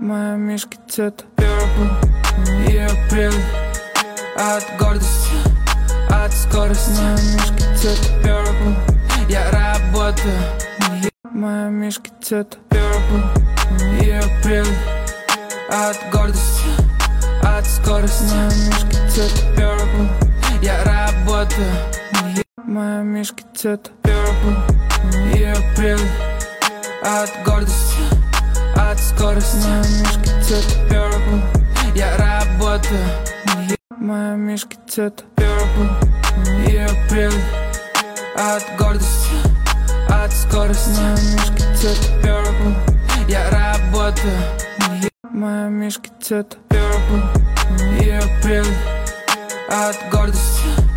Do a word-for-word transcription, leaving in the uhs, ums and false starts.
Моя мишка цвета purple и апрель. От гордости, от скорости. Моя мишка цвета purple. Я работаю. Моя мишка цвета purple и апрель. От гордости, от скорости. Моя мишка цвета purple. Я работаю. Моя мишка цвета purple и апрель. От гордости, от скорости. Моя мишка цвета purple. Я работаю. Моя мишка цвета purple и апрель. От гордости, от скорости. Моя мишка цвета purple. Я работаю. Моя мишка цвета purple и апрель. От гордости,